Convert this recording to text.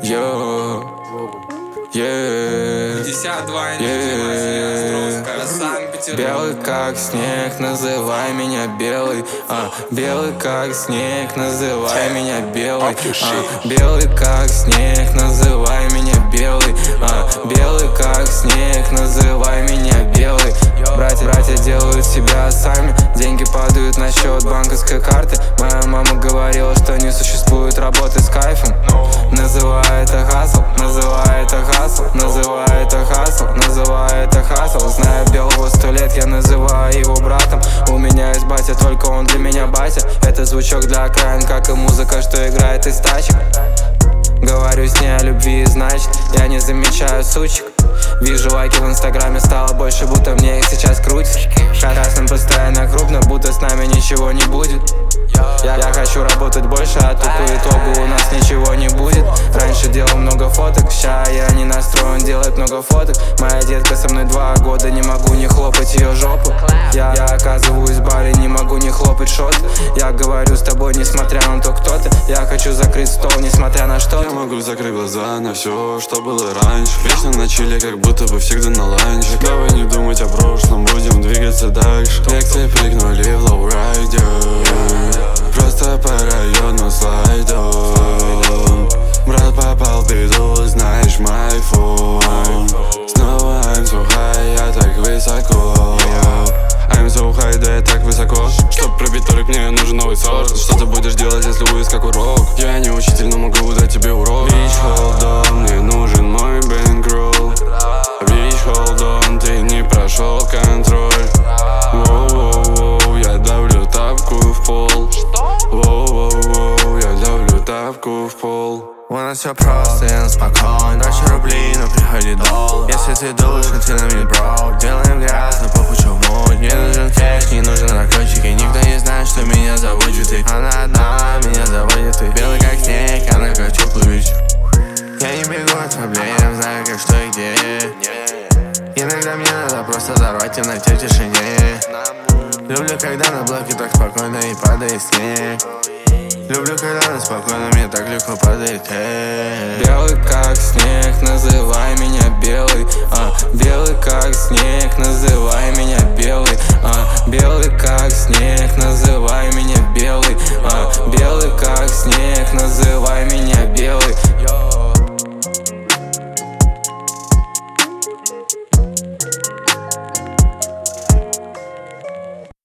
Йо, 52 Санкт-Петербург. белый как снег, называй меня белый. Белый как снег, называй меня белый. Белый как снег, называй меня белый. Белый как снег, называй меня белый. Братья делают себя сами, деньги падают на счет банковской карты. Моя мама говорила, что не существует работы с кайфом. Называй это хасл, называй это хасл, называй это хасл, называй это хасл. Знаю белого 100 лет, я называю его братом. У меня есть батя, только он для меня батя. Это звучок для окраин, как и музыка, что играет из тачек. Говорю с ней о любви, значит, я не замечаю сучек. Вижу лайки в инстаграме, стало больше, будто мне их сейчас крутят. Красным постоянно крупно, будто с нами ничего не будет. Я хочу работать больше, а тут по итогу у нас ничего не будет. Раньше делал много фоток, ща я не настроен делать много фоток. Моя детка со мной 2 года, не могу не хлопать ее жопу. Я оказываюсь в баре, не могу не хлопать шот. Я говорю с тобой, несмотря на то, кто ты. Я хочу закрыть стол, несмотря на что. Я могу закрыть глаза на все, что было раньше. Вечно на чиле, как будто бы всегда на ланче. Давай не думать о прошлом, будем двигаться дальше. Лекции прыгнули в лоурайдер, просто по району слайдом. Брат попал в беду, знаешь мой фон. Снова I'm so high, я так высоко. I'm so high, да я так высоко. Чтоб пробить торик, мне нужен новый сорт. Что ты будешь делать, если будешь как урок? Я не учитель, но могу дать тебе урок. Bitch, hold on, мне нужен мой бэнкролл. Bitch, hold on, ты не прошел контроль. Воу-воу-воу, я давлю тапку в пол. Воу-воу-воу, я давлю тапку в пол. У нас все просто, я спокоен. Трачу рубли, но приходит долг. Если ты должен, ты на мне бро. Делаем грязно, попу чумуть. Мне нужен кэш, не нужен наркотики. Никто не знает, что меня заводит ты. Она одна, меня заводит ты. Белый как снег, она как теплый ветер. Я не бегу от проблем, знаю как что и где. Иногда мне надо просто взорвать в темноте в тишине. Люблю, когда на блоке так спокойно и падает снег. Люблю, когда на спокойно мне так легко падает эй. Белый как снег, называй меня белый. Белый как снег, называй меня белый. Белый как снег, называй